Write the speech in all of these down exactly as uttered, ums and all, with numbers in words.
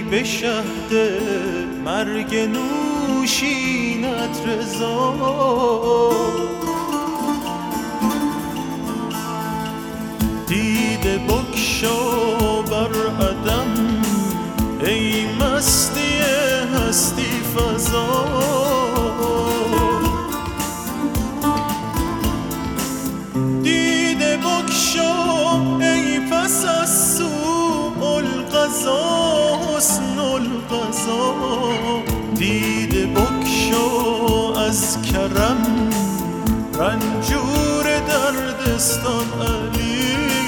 به شهد مرگ نوشینت رضا. دیده بگشا بر عدم ای مستی هستی فضا. دیده بگشا ای پس از سوء القضا حسن القضا. دیده بگشا از کرم رنجور دردستان علی.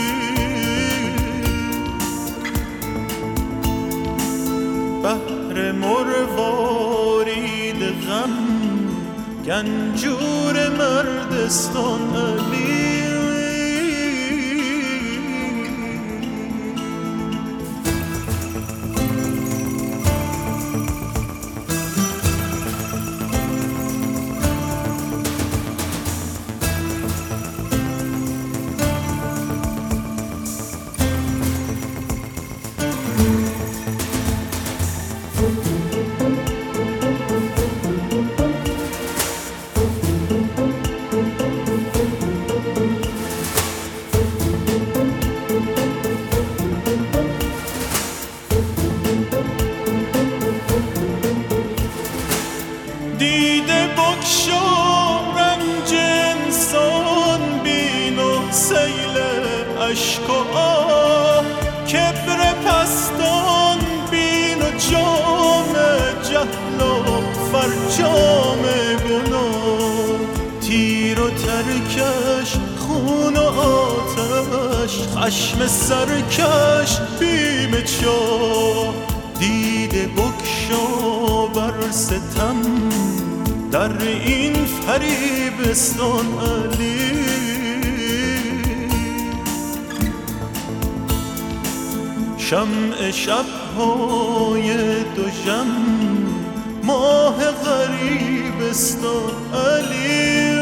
بحر مروارید غم گنجور مردستان علی. دیده بگشا رنج انسان بین و سیل اشک و آه. کبر پستان بین و جام جهل و فرجام گناه. تیر و ترکش خون و آتش خشم سرکش بیم چاه. دیده بگشا بر ستم در این فریبستان علی. شمع شب‌های دوژم ماه غریبستان علی.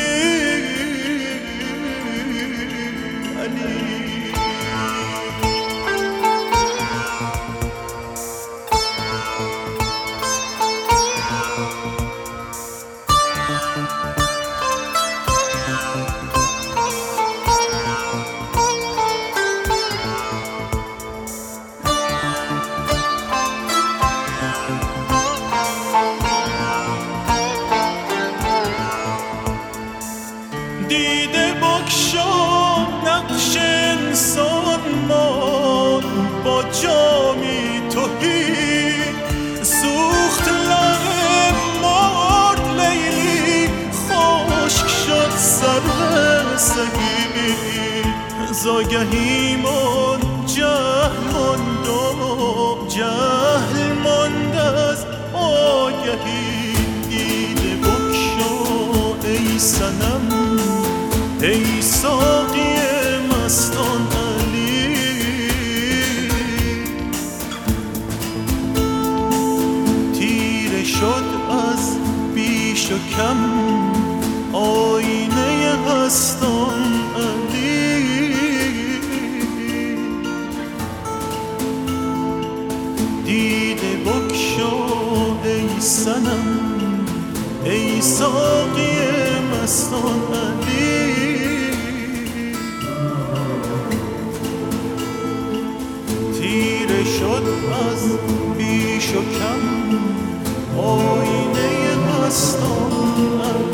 دیده بگشا نقش انسان مان با جامی تهی. سوخت لب مرد لیلی خشک شد سر سگی. زاگهی من جهل ماند و جهل ماند از آگهی. دیده بگشا ای صنم ای ساقی مستان علی. تیره شد از بیش و کم آینه هستان علی. دیده بگشا ای صنم ای ساقی مستان علی. تیره شد از بیش و کم آینه مستان علی.